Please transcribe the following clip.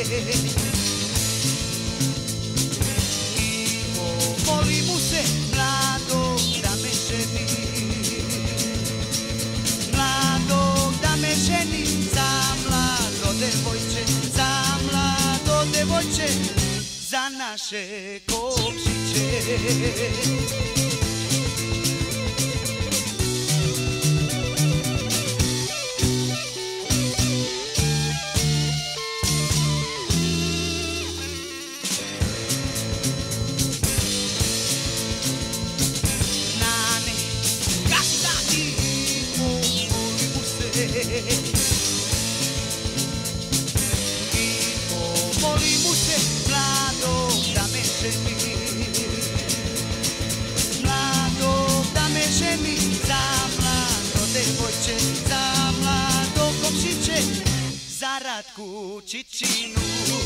I pomoli mu se mladog da me ženi, mladog da me ženi, za mlado devojče, za mlado devojče, za naše Komšiće. I pomoli mu se mladog da me ženi, mladog da me ženi, za mlado devojče, za mlado Komšiće, za Ratku Čičinu.